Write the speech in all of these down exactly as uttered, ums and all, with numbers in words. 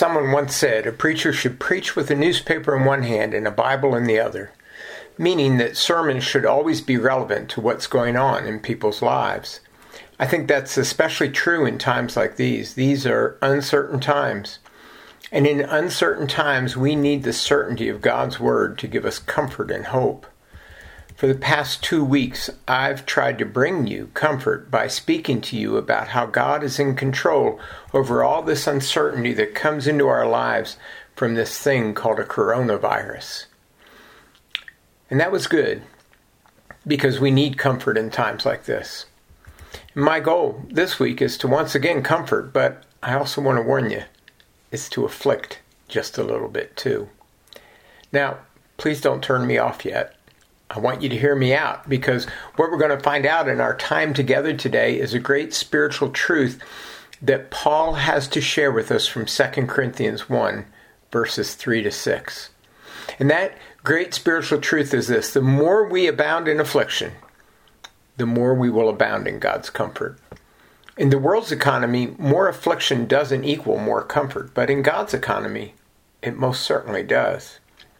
Someone once said a preacher should preach with a newspaper in one hand and a Bible in the other, meaning that sermons should always be relevant to what's going on in people's lives. I think that's especially true in times like these. These are uncertain times. And in uncertain times, we need the certainty of God's Word to give us comfort and hope. For the past two weeks, I've tried to bring you comfort by speaking to you about how God is in control over all this uncertainty that comes into our lives from this thing called a coronavirus. And that was good, because we need comfort in times like this. And my goal this week is to once again comfort, but I also want to warn you, it's to afflict just a little bit too. Now, please don't turn me off yet. I want you to hear me out, because what we're going to find out in our time together today is a great spiritual truth that Paul has to share with us from Second Corinthians one, verses three to six. And that great spiritual truth is this: the more we abound in affliction, the more we will abound in God's comfort. In the world's economy, more affliction doesn't equal more comfort, but in God's economy, it most certainly does.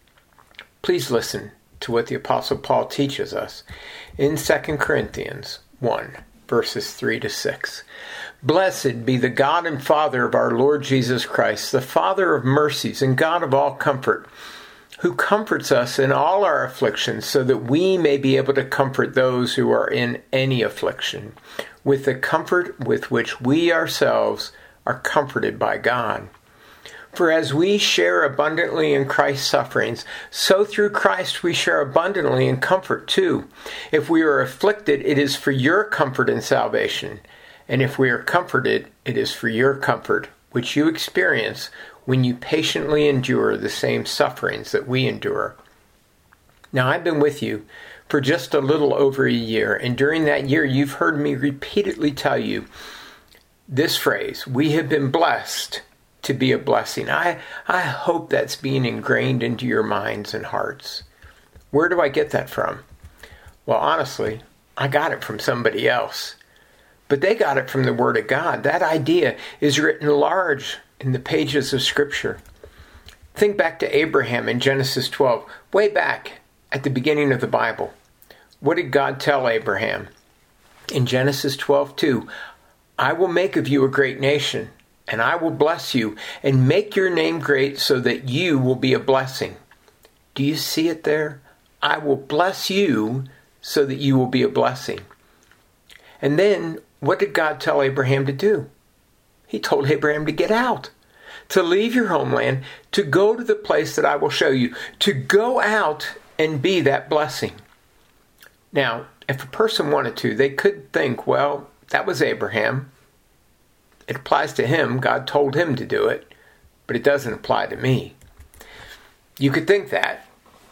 Please listen to what the Apostle Paul teaches us in Second Corinthians one, verses three to six. Blessed be the God and Father of our Lord Jesus Christ, the Father of mercies and God of all comfort, who comforts us in all our afflictions, so that we may be able to comfort those who are in any affliction, with the comfort with which we ourselves are comforted by God. For as we share abundantly in Christ's sufferings, so through Christ we share abundantly in comfort too. If we are afflicted, it is for your comfort and salvation. And if we are comforted, it is for your comfort, which you experience when you patiently endure the same sufferings that we endure. Now, I've been with you for just a little over a year, and during that year you've heard me repeatedly tell you this phrase: we have been blessed to be a blessing. I, I hope that's being ingrained into your minds and hearts. Where do I get that from? Well, honestly, I got it from somebody else. But they got it from the Word of God. That idea is written large in the pages of Scripture. Think back to Abraham in Genesis twelve, way back at the beginning of the Bible. What did God tell Abraham? In Genesis twelve two, I will make of you a great nation, and I will bless you and make your name great so that you will be a blessing. Do you see it there? I will bless you so that you will be a blessing. And then, what did God tell Abraham to do? He told Abraham to get out, to leave your homeland, to go to the place that I will show you, to go out and be that blessing. Now, if a person wanted to, they could think, well, that was Abraham. It applies to him. God told him to do it, but it doesn't apply to me. You could think that,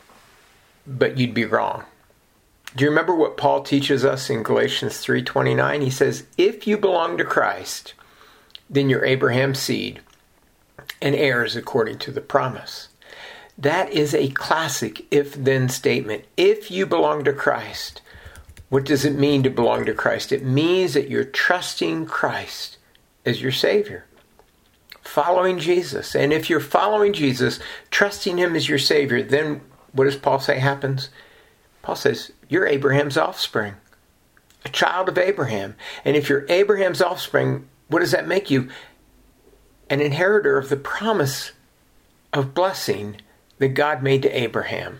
but you'd be wrong. Do you remember what Paul teaches us in Galatians three twenty-nine? He says, if you belong to Christ, then you're Abraham's seed and heirs according to the promise. That is a classic if-then statement. If you belong to Christ, what does it mean to belong to Christ? It means that you're trusting Christ as your Savior, following Jesus. And if you're following Jesus, trusting Him as your Savior, then what does Paul say happens? Paul says, you're Abraham's offspring, a child of Abraham. And if you're Abraham's offspring, what does that make you? An inheritor of the promise of blessing that God made to Abraham.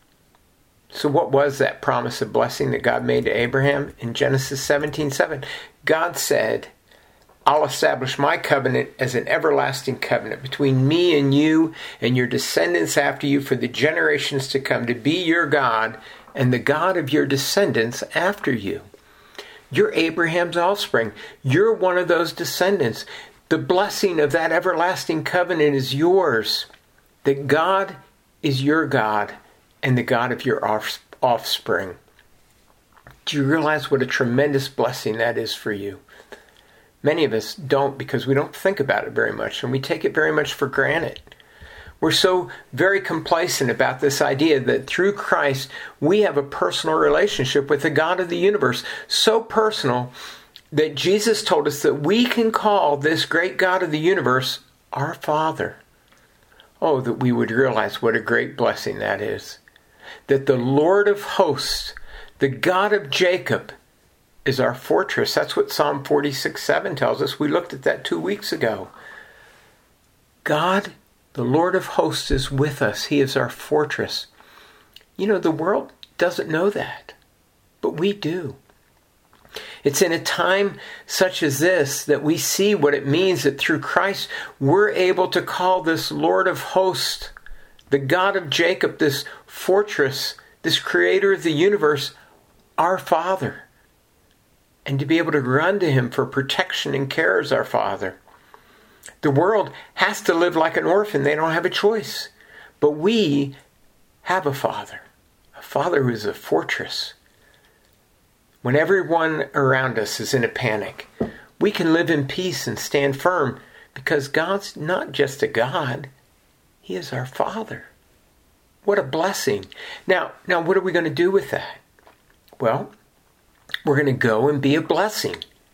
So what was that promise of blessing that God made to Abraham? In Genesis seventeen seven, God said, I'll establish my covenant as an everlasting covenant between me and you and your descendants after you for the generations to come, to be your God and the God of your descendants after you. You're Abraham's offspring. You're one of those descendants. The blessing of that everlasting covenant is yours. That God is your God and the God of your offspring. Do you realize what a tremendous blessing that is for you? Many of us don't, because we don't think about it very much, and we take it very much for granted. We're so very complacent about this idea that through Christ we have a personal relationship with the God of the universe, so personal that Jesus told us that we can call this great God of the universe Our Father. Oh, that we would realize what a great blessing that is. That the Lord of hosts, the God of Jacob, is our fortress. That's what Psalm forty-six seven tells us. We looked at that two weeks ago. God, the Lord of hosts, is with us. He is our fortress. You know, the world doesn't know that, but we do. It's in a time such as this that we see what it means that through Christ we're able to call this Lord of hosts, the God of Jacob, this fortress, this creator of the universe, our Father. And to be able to run to him for protection and care as our Father. The world has to live like an orphan. They don't have a choice. But we have a Father. A Father who is a fortress. When everyone around us is in a panic, we can live in peace and stand firm because God's not just a God. He is our Father. What a blessing. Now, now what are we going to do with that? Well, we're going to go and be a blessing.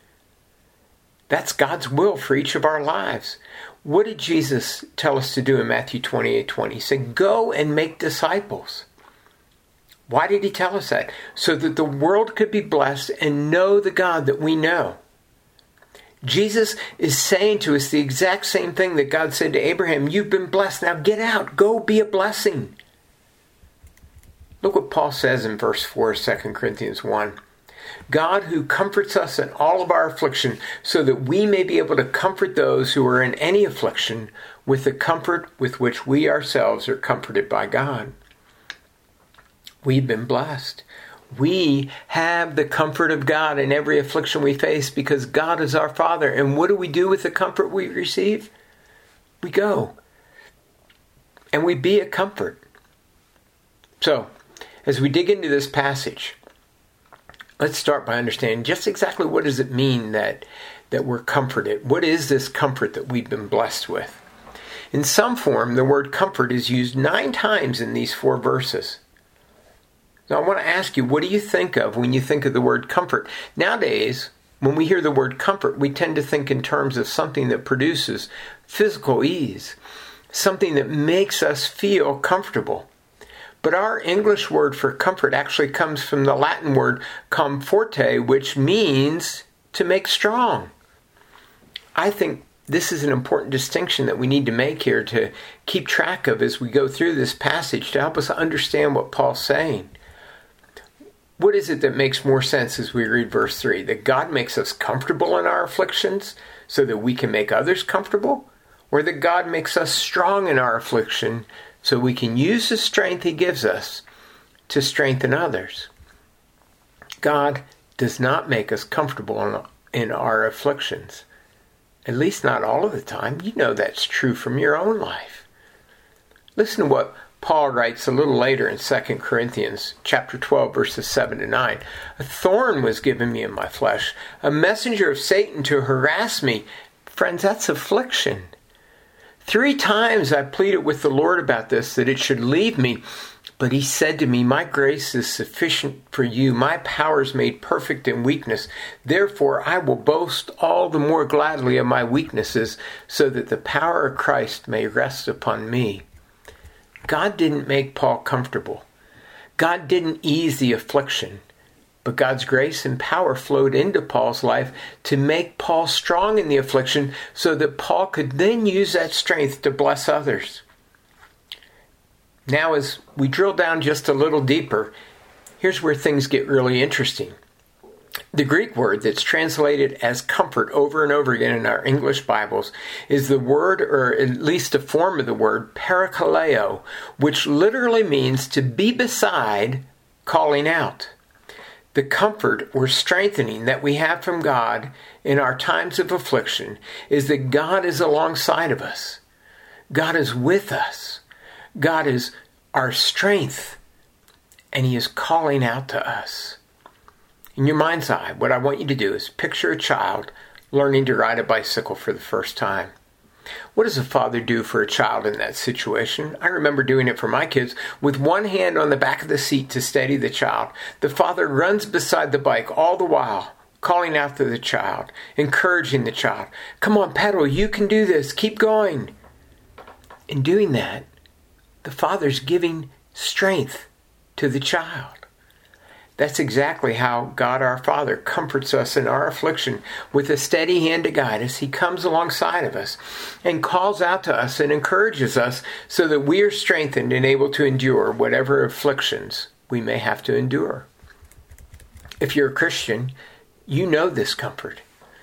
That's God's will for each of our lives. What did Jesus tell us to do in Matthew twenty-eight twenty? He said, go and make disciples. Why did he tell us that? So that the world could be blessed and know the God that we know. Jesus is saying to us the exact same thing that God said to Abraham. You've been blessed. Now get out. Go be a blessing. Look what Paul says in verse four, Second Corinthians one. God who comforts us in all of our affliction so that we may be able to comfort those who are in any affliction with the comfort with which we ourselves are comforted by God. We've been blessed. We have the comfort of God in every affliction we face because God is our Father. And what do we do with the comfort we receive? We go and we be a comfort. So, as we dig into this passage, let's start by understanding just exactly what does it mean that, that we're comforted. What is this comfort that we've been blessed with? In some form, the word comfort is used nine times in these four verses. Now, I want to ask you, what do you think of when you think of the word comfort? Nowadays, when we hear the word comfort, we tend to think in terms of something that produces physical ease, something that makes us feel comfortable. But our English word for comfort actually comes from the Latin word comforte, which means to make strong. I think this is an important distinction that we need to make here to keep track of as we go through this passage to help us understand what Paul's saying. What is it that makes more sense as we read verse three? That God makes us comfortable in our afflictions so that we can make others comfortable? Or that God makes us strong in our affliction so we can use the strength he gives us to strengthen others? God does not make us comfortable in, in our afflictions. At least not all of the time. You know that's true from your own life. Listen to what Paul writes a little later in Second Corinthians chapter twelve, verses seven to nine. A thorn was given me in my flesh, a messenger of Satan to harass me. Friends, that's affliction. Three times I pleaded with the Lord about this, that it should leave me. But he said to me, my grace is sufficient for you. My power is made perfect in weakness. Therefore, I will boast all the more gladly of my weaknesses, so that the power of Christ may rest upon me. God didn't make Paul comfortable. God didn't ease the affliction. But God's grace and power flowed into Paul's life to make Paul strong in the affliction so that Paul could then use that strength to bless others. Now, as we drill down just a little deeper, here's where things get really interesting. The Greek word that's translated as comfort over and over again in our English Bibles is the word, or at least a form of the word, parakaleo, which literally means to be beside, calling out. The comfort or strengthening that we have from God in our times of affliction is that God is alongside of us. God is with us. God is our strength, and he is calling out to us. In your mind's eye, what I want you to do is picture a child learning to ride a bicycle for the first time. What does a father do for a child in that situation? I remember doing it for my kids. With one hand on the back of the seat to steady the child, the father runs beside the bike all the while, calling out to the child, encouraging the child. Come on, pedal, you can do this, keep going. In doing that, the Father's giving strength to the child. That's exactly how God our Father comforts us in our affliction with a steady hand to guide us. He comes alongside of us and calls out to us and encourages us so that we are strengthened and able to endure whatever afflictions we may have to endure. If you're a Christian, you know this comfort.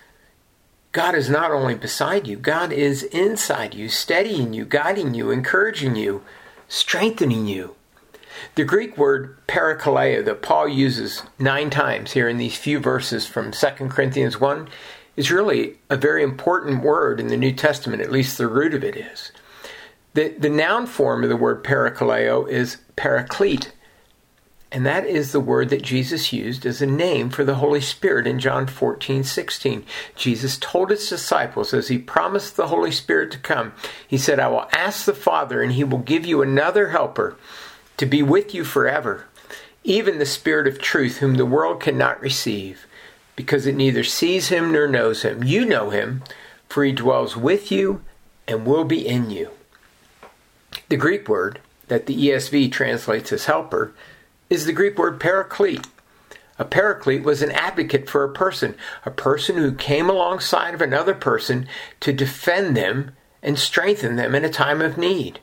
God is not only beside you, God is inside you, steadying you, guiding you, encouraging you, strengthening you. The Greek word parakaleo that Paul uses nine times here in these few verses from Second Corinthians one is really a very important word in the New Testament, at least the root of it is. The, the noun form of the word parakaleo is paraclete, and that is the word that Jesus used as a name for the Holy Spirit in John fourteen sixteen. Jesus told his disciples as he promised the Holy Spirit to come, he said, I will ask the Father and he will give you another helper to be with you forever, even the Spirit of truth, whom the world cannot receive, because it neither sees him nor knows him. You know him, for he dwells with you and will be in you. The Greek word that the E S V translates as helper is the Greek word paraclete. A paraclete was an advocate for a person, a person who came alongside of another person to defend them and strengthen them in a time of need.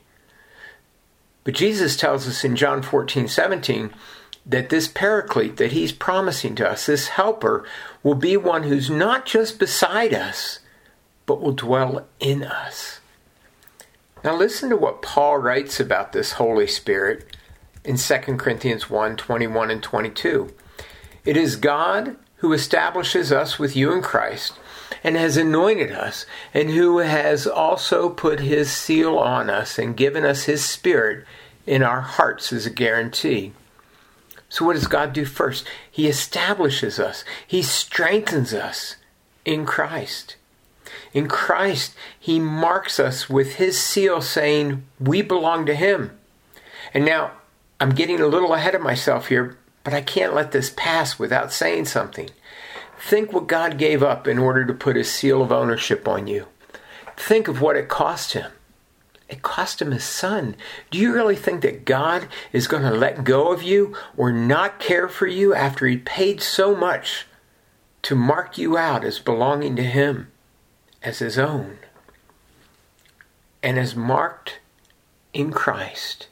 But Jesus tells us in John fourteen seventeen that this paraclete that he's promising to us, this helper, will be one who's not just beside us, but will dwell in us. Now listen to what Paul writes about this Holy Spirit in Second Corinthians one twenty-one and twenty-two. It is God who establishes us with you in Christ and has anointed us, and who has also put his seal on us and given us his Spirit in our hearts as a guarantee. So what does God do first? He establishes us. He strengthens us in Christ. In Christ, he marks us with his seal saying we belong to him. And now, I'm getting a little ahead of myself here, but I can't let this pass without saying something. Think what God gave up in order to put his seal of ownership on you. Think of what it cost him. It cost him his son. Do you really think that God is going to let go of you or not care for you after he paid so much to mark you out as belonging to him, as his own? And as marked in Christ,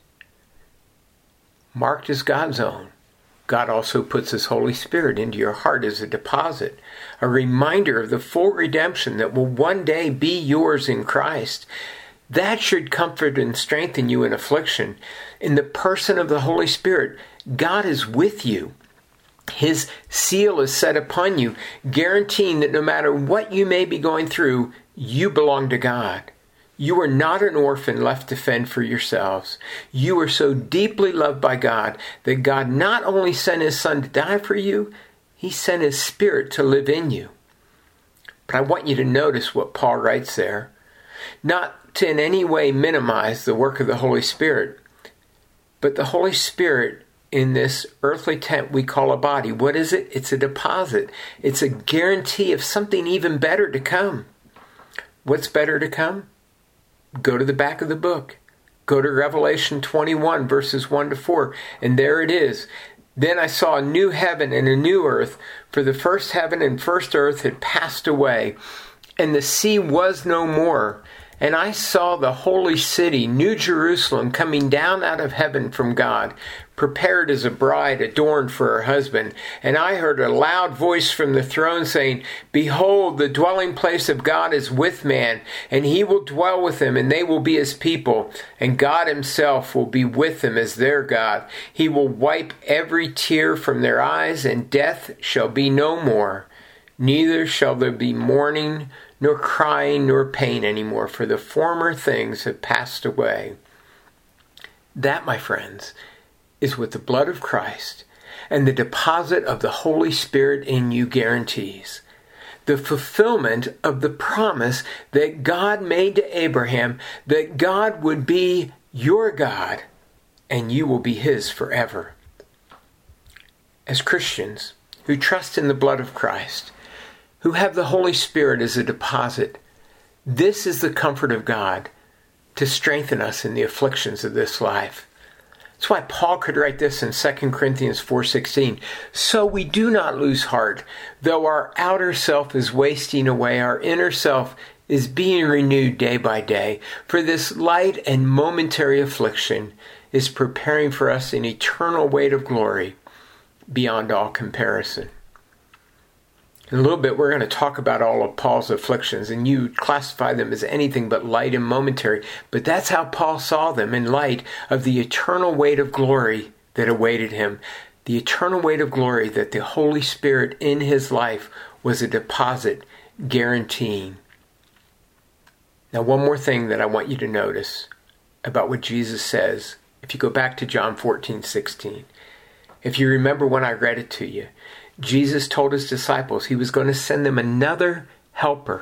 marked as God's own, God also puts his Holy Spirit into your heart as a deposit, a reminder of the full redemption that will one day be yours in Christ. That should comfort and strengthen you in affliction. In the person of the Holy Spirit, God is with you. His seal is set upon you, guaranteeing that no matter what you may be going through, you belong to God. You are not an orphan left to fend for yourselves. You are so deeply loved by God that God not only sent his Son to die for you, he sent his Spirit to live in you. But I want you to notice what Paul writes there. Not to in any way minimize the work of the Holy Spirit, but the Holy Spirit in this earthly tent we call a body, what is it? It's a deposit. It's a guarantee of something even better to come. What's better to come? Go to the back of the book. Go to Revelation twenty-one, verses one to four, and there it is. Then I saw a new heaven and a new earth, for the first heaven and first earth had passed away, and the sea was no more. And I saw the holy city, New Jerusalem, coming down out of heaven from God, prepared as a bride adorned for her husband. And I heard a loud voice from the throne saying, Behold, the dwelling place of God is with man, and he will dwell with them, and they will be his people. And God himself will be with them as their God. He will wipe every tear from their eyes, and death shall be no more. Neither shall there be mourning, nor crying, nor pain anymore, for the former things have passed away. That, my friends, is what the blood of Christ and the deposit of the Holy Spirit in you guarantees. The fulfillment of the promise that God made to Abraham, that God would be your God and you will be his forever. As Christians who trust in the blood of Christ, who have the Holy Spirit as a deposit. This is the comfort of God to strengthen us in the afflictions of this life. That's why Paul could write this in Second Corinthians four sixteen. So we do not lose heart. Though our outer self is wasting away, our inner self is being renewed day by day. For this light and momentary affliction is preparing for us an eternal weight of glory beyond all comparison. In a little bit, we're going to talk about all of Paul's afflictions, and you classify them as anything but light and momentary. But that's how Paul saw them, in light of the eternal weight of glory that awaited him. The eternal weight of glory that the Holy Spirit in his life was a deposit guaranteeing. Now, one more thing that I want you to notice about what Jesus says. If you go back to John fourteen sixteen, if you remember when I read it to you, Jesus told his disciples he was going to send them another helper.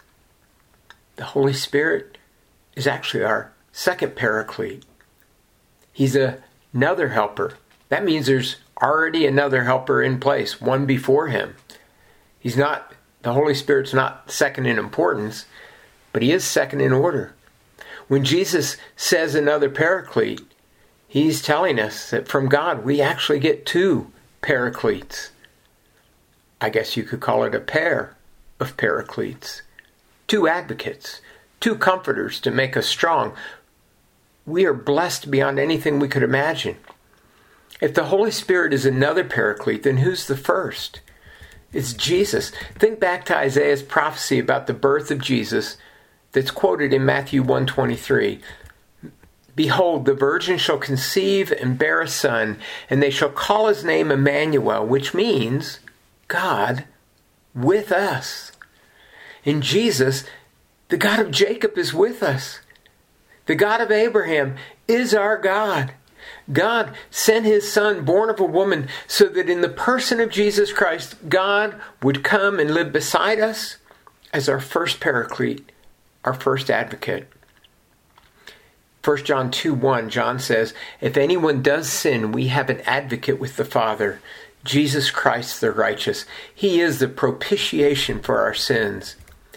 The Holy Spirit is actually our second paraclete. He's a, another helper. That means there's already another helper in place, one before him. He's not, the Holy Spirit's not second in importance, but he is second in order. When Jesus says another paraclete, he's telling us that from God we actually get two paracletes. I guess you could call it a pair of paracletes. Two advocates, two comforters to make us strong. We are blessed beyond anything we could imagine. If the Holy Spirit is another paraclete, then who's the first? It's Jesus. Think back to Isaiah's prophecy about the birth of Jesus that's quoted in Matthew one twenty-three. Behold, the virgin shall conceive and bear a son, and they shall call his name Emmanuel, which means God with us. In Jesus, the God of Jacob is with us. The God of Abraham is our God. God sent his son, born of a woman, so that in the person of Jesus Christ, God would come and live beside us as our first paraclete, our first advocate. First John two one, John says, if anyone does sin, we have an advocate with the Father, Jesus Christ the righteous. He is the propitiation for our sins.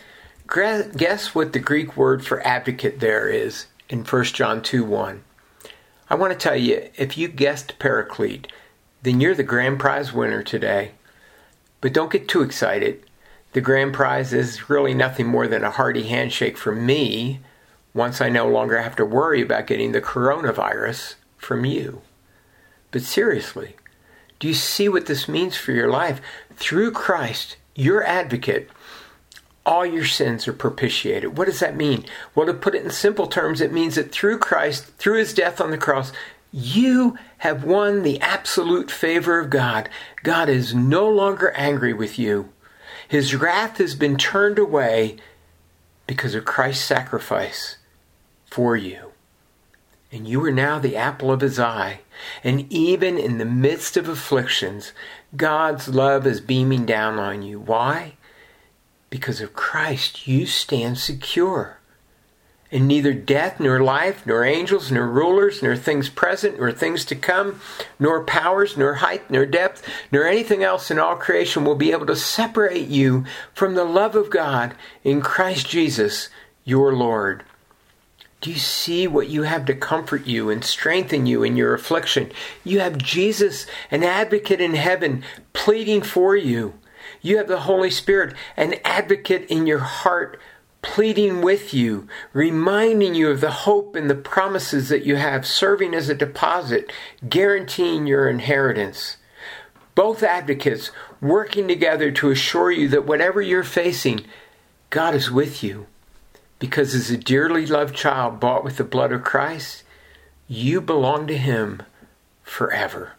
Guess what the Greek word for advocate there is in First John two one. I want to tell you, if you guessed paraclete, then you're the grand prize winner today. But don't get too excited. The grand prize is really nothing more than a hearty handshake from me once I no longer have to worry about getting the coronavirus from you. But seriously, do you see what this means for your life? Through Christ, your advocate, all your sins are propitiated. What does that mean? Well, to put it in simple terms, it means that through Christ, through his death on the cross, you have won the absolute favor of God. God is no longer angry with you. His wrath has been turned away because of Christ's sacrifice for you. And you are now the apple of his eye. And even in the midst of afflictions, God's love is beaming down on you. Why? Because of Christ, you stand secure. And neither death, nor life, nor angels, nor rulers, nor things present, nor things to come, nor powers, nor height, nor depth, nor anything else in all creation will be able to separate you from the love of God in Christ Jesus, your Lord. Do you see what you have to comfort you and strengthen you in your affliction? You have Jesus, an advocate in heaven, pleading for you. You have the Holy Spirit, an advocate in your heart, pleading with you, reminding you of the hope and the promises that you have, serving as a deposit, guaranteeing your inheritance. Both advocates working together to assure you that whatever you're facing, God is with you. Because as a dearly loved child bought with the blood of Christ, you belong to him forever.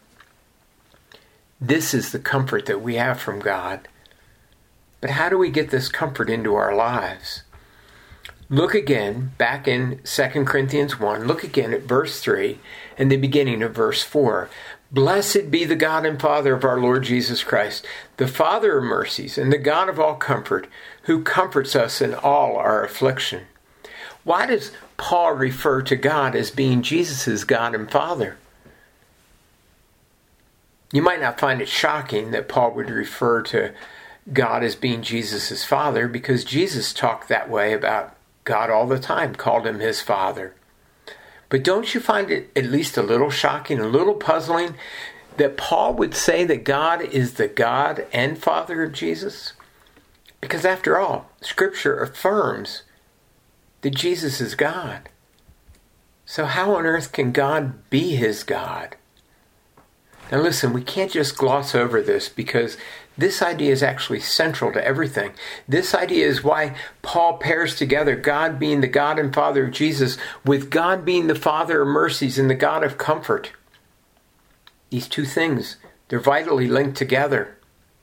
This is the comfort that we have from God. But how do we get this comfort into our lives? Look again, back in Second Corinthians one, look again at verse three and the beginning of verse four. Blessed be the God and Father of our Lord Jesus Christ, the Father of mercies and the God of all comfort, who comforts us in all our affliction. Why does Paul refer to God as being Jesus' God and Father? You might not find it shocking that Paul would refer to God as being Jesus' Father, because Jesus talked that way about God all the time, called him his Father. But don't you find it at least a little shocking, a little puzzling, that Paul would say that God is the God and Father of Jesus? Because after all, Scripture affirms that Jesus is God. So how on earth can God be his God? Now listen, we can't just gloss over this, because this idea is actually central to everything. This idea is why Paul pairs together God being the God and Father of Jesus with God being the Father of mercies and the God of comfort. These two things, they're vitally linked together.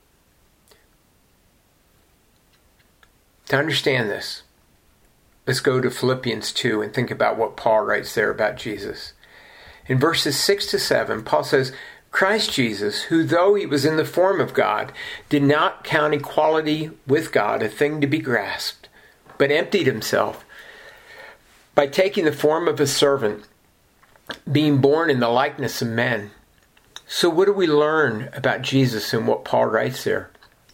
To understand this, let's go to Philippians two and think about what Paul writes there about Jesus. In verses six to seven, Paul says, Christ Jesus, who though he was in the form of God, did not count equality with God a thing to be grasped, but emptied himself by taking the form of a servant, being born in the likeness of men. So what do we learn about Jesus and what Paul writes there?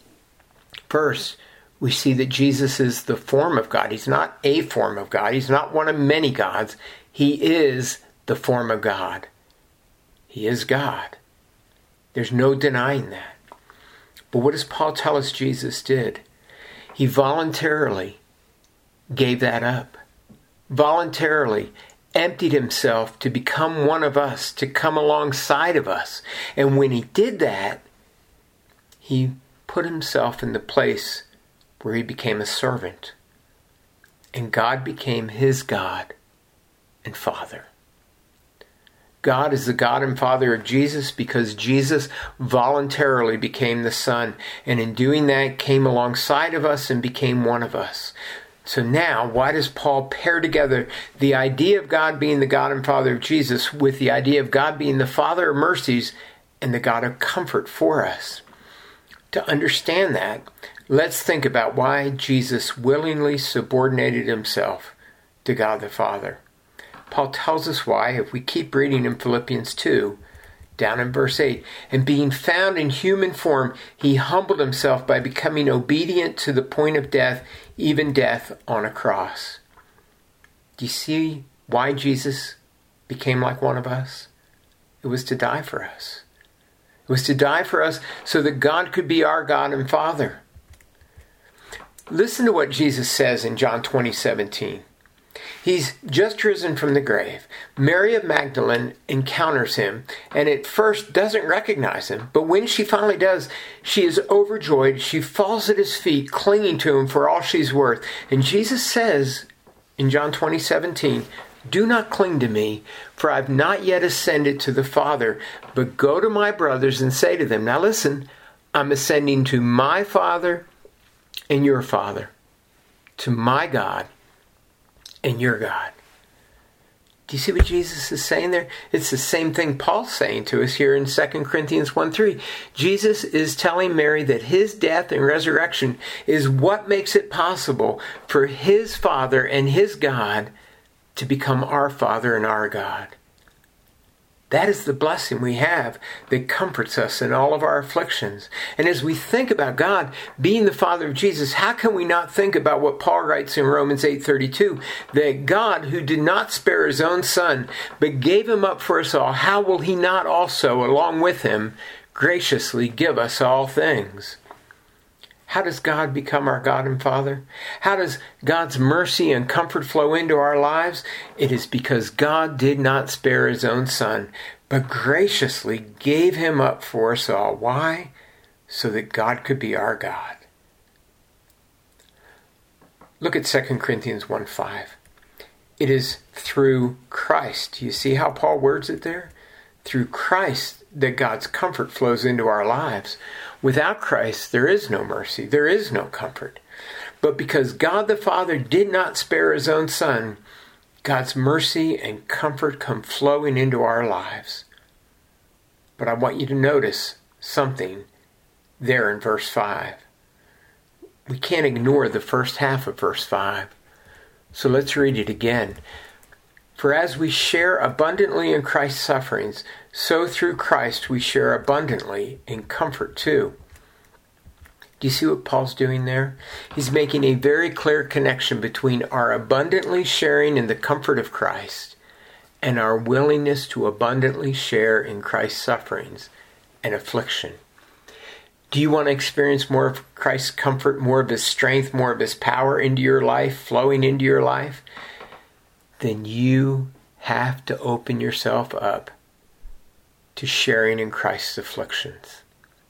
First, we see that Jesus is the form of God. He's not a form of God. He's not one of many gods. He is the form of God. He is God. There's no denying that. But what does Paul tell us Jesus did? He voluntarily gave that up. Voluntarily emptied himself to become one of us, to come alongside of us. And when he did that, he put himself in the place where he became a servant. And God became his God and Father. God is the God and Father of Jesus because Jesus voluntarily became the Son, and in doing that came alongside of us and became one of us. So now, why does Paul pair together the idea of God being the God and Father of Jesus with the idea of God being the Father of mercies and the God of comfort for us? To understand that, let's think about why Jesus willingly subordinated himself to God the Father. Paul tells us why if we keep reading in Philippians two, down in verse eight. And being found in human form, he humbled himself by becoming obedient to the point of death, even death on a cross. Do you see why Jesus became like one of us? It was to die for us. It was to die for us so that God could be our God and Father. Listen to what Jesus says in John twenty seventeen. He's just risen from the grave. Mary of Magdalene encounters him and at first doesn't recognize him. But when she finally does, she is overjoyed. She falls at his feet, clinging to him for all she's worth. And Jesus says in John twenty seventeen, do not cling to me, for I've not yet ascended to the Father, but go to my brothers and say to them, now listen, I'm ascending to my Father and your Father, to my God and your God. Do you see what Jesus is saying there? It's the same thing Paul's saying to us here in Second Corinthians one three. Jesus is telling Mary that his death and resurrection is what makes it possible for his Father and his God to become our Father and our God. That is the blessing we have that comforts us in all of our afflictions. And as we think about God being the Father of Jesus, how can we not think about what Paul writes in Romans eight thirty-two? That God, who did not spare his own Son, but gave him up for us all, how will he not also, along with him, graciously give us all things? How does God become our God and Father? How does God's mercy and comfort flow into our lives? It is because God did not spare his own Son, but graciously gave him up for us all. Why? So that God could be our God. Look at Second Corinthians one five. It is through Christ. You see how Paul words it there? Through Christ that God's comfort flows into our lives. Without Christ, there is no mercy, there is no comfort. But because God the Father did not spare his own Son, God's mercy and comfort come flowing into our lives. But I want you to notice something there in verse five. We can't ignore the first half of verse five. So let's read it again. For as we share abundantly in Christ's sufferings, so through Christ we share abundantly in comfort too. Do you see what Paul's doing there? He's making a very clear connection between our abundantly sharing in the comfort of Christ and our willingness to abundantly share in Christ's sufferings and affliction. Do you want to experience more of Christ's comfort, more of His strength, more of His power into your life, flowing into your life? Then you have to open yourself up to sharing in Christ's afflictions.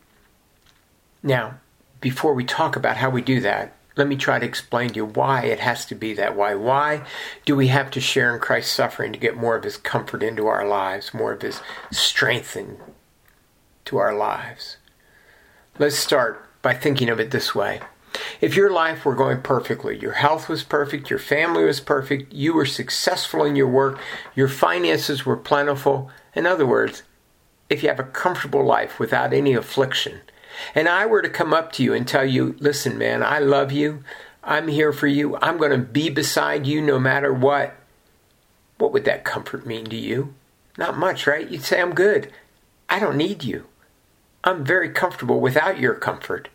Now, before we talk about how we do that, let me try to explain to you why it has to be that way. Why do we have to share in Christ's suffering to get more of His comfort into our lives, more of His strength into our lives? Let's start by thinking of it this way. If your life were going perfectly, your health was perfect, your family was perfect, you were successful in your work, your finances were plentiful, in other words, if you have a comfortable life without any affliction, and I were to come up to you and tell you, listen, man, I love you. I'm here for you. I'm going to be beside you no matter what. What would that comfort mean to you? Not much, right? You'd say, I'm good. I don't need you. I'm very comfortable without your comfort.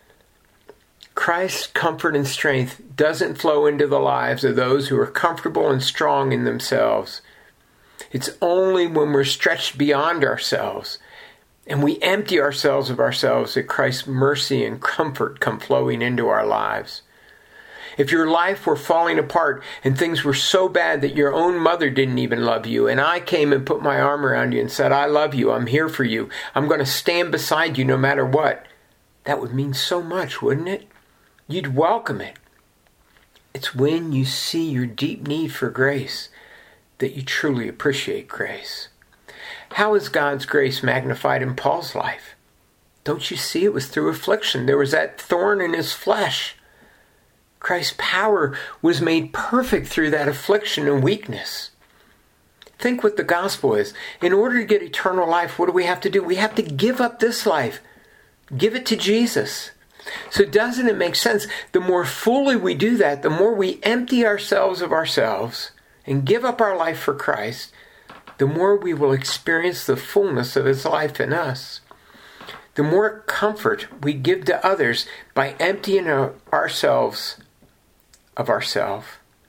Christ's comfort and strength doesn't flow into the lives of those who are comfortable and strong in themselves. It's only when we're stretched beyond ourselves and we empty ourselves of ourselves that Christ's mercy and comfort come flowing into our lives. If your life were falling apart and things were so bad that your own mother didn't even love you, and I came and put my arm around you and said, I love you, I'm here for you, I'm going to stand beside you no matter what, that would mean so much, wouldn't it? You'd welcome it. It's when you see your deep need for grace that you truly appreciate grace. How is God's grace magnified in Paul's life? Don't you see it was through affliction? There was that thorn in his flesh. Christ's power was made perfect through that affliction and weakness. Think what the gospel is. In order to get eternal life, what do we have to do? We have to give up this life. Give it to Jesus. So doesn't it make sense? The more fully we do that, the more we empty ourselves of ourselves and give up our life for Christ, the more we will experience the fullness of His life in us. The more comfort we give to others by emptying ourselves of ourselves,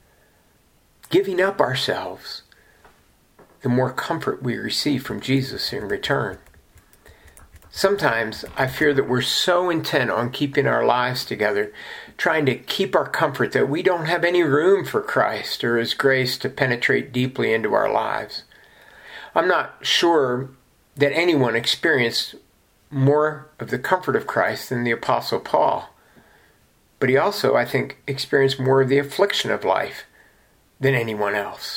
giving up ourselves, the more comfort we receive from Jesus in return. Sometimes I fear that we're so intent on keeping our lives together, trying to keep our comfort, that we don't have any room for Christ or His grace to penetrate deeply into our lives. I'm not sure that anyone experienced more of the comfort of Christ than the Apostle Paul. But he also, I think, experienced more of the affliction of life than anyone else.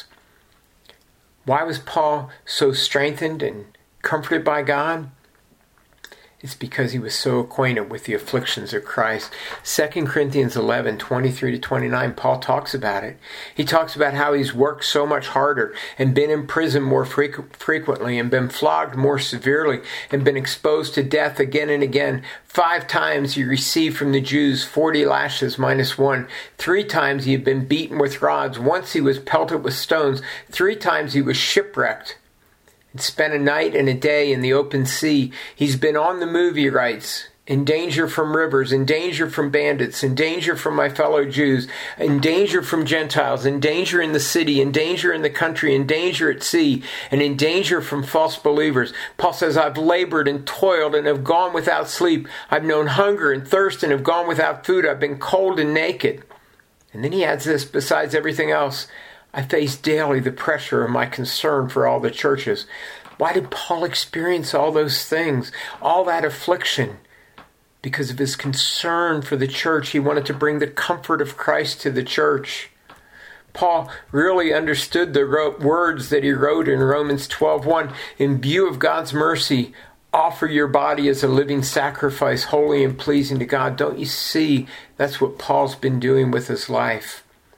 Why was Paul so strengthened and comforted by God? It's because he was so acquainted with the afflictions of Christ. Second Corinthians eleven, twenty-three to twenty-nine, Paul talks about it. He talks about how he's worked so much harder and been in prison more frequ- frequently and been flogged more severely and been exposed to death again and again. Five times he received from the Jews forty lashes minus one. Three times he had been beaten with rods. Once he was pelted with stones. Three times he was shipwrecked and spent a night and a day in the open sea. He's been on the move, he writes, in danger from rivers, in danger from bandits, in danger from my fellow Jews, in danger from Gentiles, in danger in the city, in danger in the country, in danger at sea, and in danger from false believers. Paul says, I've labored and toiled and have gone without sleep. I've known hunger and thirst and have gone without food. I've been cold and naked. And then he adds this, besides everything else, I face daily the pressure of my concern for all the churches. Why did Paul experience all those things, all that affliction? Because of his concern for the church. He wanted to bring the comfort of Christ to the church. Paul really understood the words that he wrote in Romans twelve one. In view of God's mercy, offer your body as a living sacrifice, holy and pleasing to God. Don't you see? That's what Paul's been doing with his life.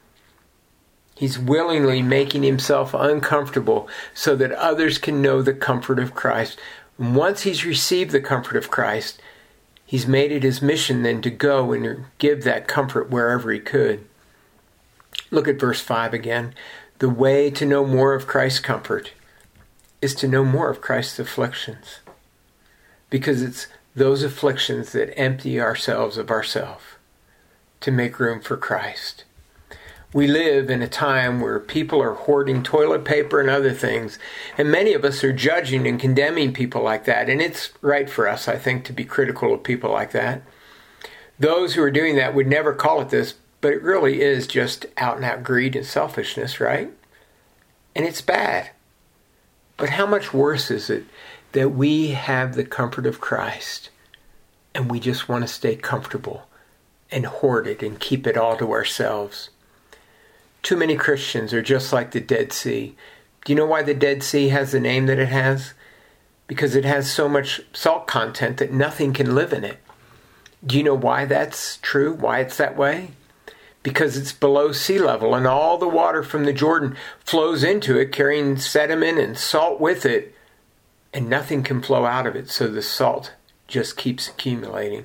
He's willingly making himself uncomfortable so that others can know the comfort of Christ. And once he's received the comfort of Christ, he's made it his mission then to go and give that comfort wherever he could. Look at verse five again. The way to know more of Christ's comfort is to know more of Christ's afflictions. Because it's those afflictions that empty ourselves of ourselves to make room for Christ. We live in a time where people are hoarding toilet paper and other things, and many of us are judging and condemning people like that, and it's right for us, I think, to be critical of people like that. Those who are doing that would never call it this, but it really is just out-and-out greed and selfishness, right? And it's bad. But how much worse is it that we have the comfort of Christ and we just want to stay comfortable and hoard it and keep it all to ourselves? Too many Christians are just like the Dead Sea. Do you know why the Dead Sea has the name that it has? Because it has so much salt content that nothing can live in it. Do you know why that's true? Why it's that way? Because it's below sea level and all the water from the Jordan flows into it, carrying sediment and salt with it, and nothing can flow out of it, so the salt just keeps accumulating.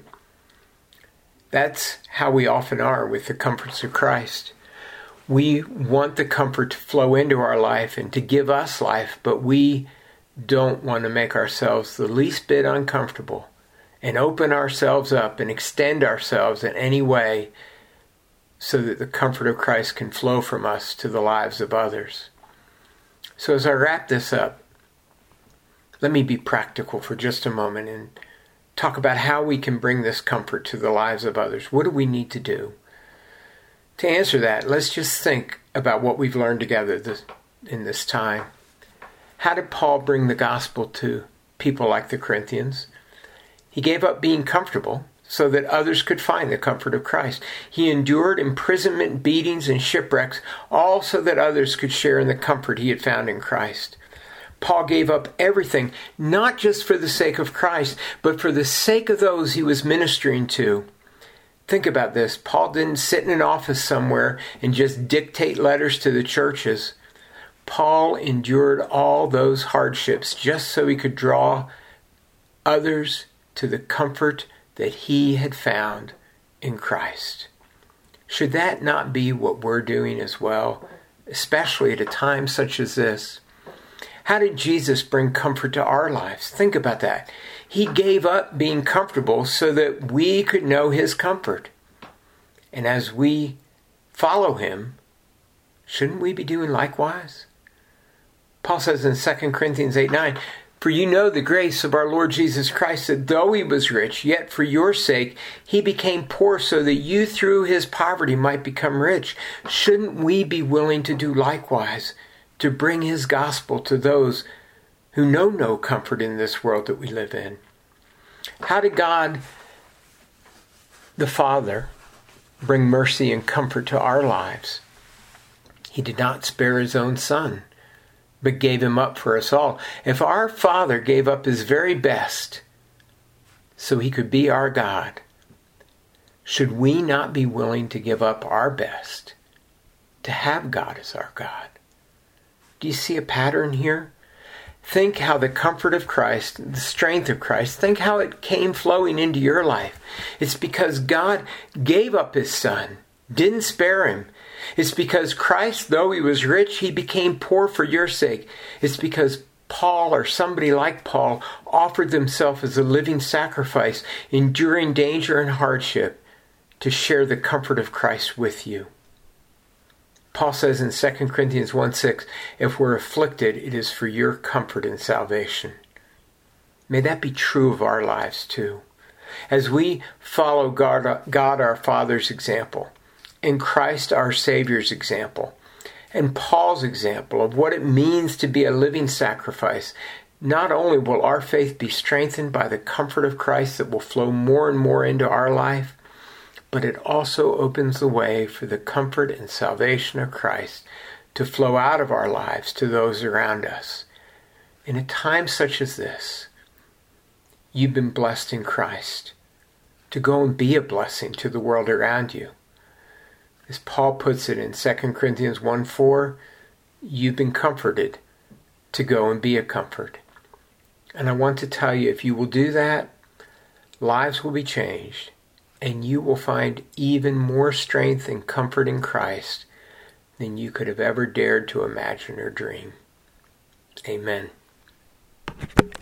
That's how we often are with the comforts of Christ. We want the comfort to flow into our life and to give us life, but we don't want to make ourselves the least bit uncomfortable and open ourselves up and extend ourselves in any way so that the comfort of Christ can flow from us to the lives of others. So as I wrap this up, let me be practical for just a moment and talk about how we can bring this comfort to the lives of others. What do we need to do? To answer that, let's just think about what we've learned together this, in this time. How did Paul bring the gospel to people like the Corinthians? He gave up being comfortable so that others could find the comfort of Christ. He endured imprisonment, beatings, and shipwrecks, all so that others could share in the comfort he had found in Christ. Paul gave up everything, not just for the sake of Christ, but for the sake of those he was ministering to. Think about this. Paul didn't sit in an office somewhere and just dictate letters to the churches. Paul endured all those hardships just so he could draw others to the comfort that he had found in Christ. Should that not be what we're doing as well, especially at a time such as this? How did Jesus bring comfort to our lives? Think about that. He gave up being comfortable so that we could know his comfort. And as we follow him, shouldn't we be doing likewise? Paul says in Second Corinthians eight nine, "For you know the grace of our Lord Jesus Christ, that though he was rich, yet for your sake he became poor, so that you through his poverty might become rich." Shouldn't we be willing to do likewise, to bring his gospel to those who know no comfort in this world that we live in? How did God, the Father, bring mercy and comfort to our lives? He did not spare his own Son, but gave him up for us all. If our Father gave up his very best so he could be our God, should we not be willing to give up our best to have God as our God? Do you see a pattern here? Think how the comfort of Christ, the strength of Christ, think how it came flowing into your life. It's because God gave up his Son, didn't spare him. It's because Christ, though he was rich, he became poor for your sake. It's because Paul, or somebody like Paul, offered themselves as a living sacrifice, enduring danger and hardship, to share the comfort of Christ with you. Paul says in Second Corinthians one six, "If we're afflicted, it is for your comfort and salvation." May that be true of our lives too. As we follow God, God our Father's example, and Christ our Savior's example, and Paul's example of what it means to be a living sacrifice, not only will our faith be strengthened by the comfort of Christ that will flow more and more into our life, but it also opens the way for the comfort and salvation of Christ to flow out of our lives to those around us. In a time such as this, you've been blessed in Christ to go and be a blessing to the world around you. As Paul puts it in Second Corinthians one four, you've been comforted to go and be a comfort. And I want to tell you, if you will do that, lives will be changed. And you will find even more strength and comfort in Christ than you could have ever dared to imagine or dream. Amen.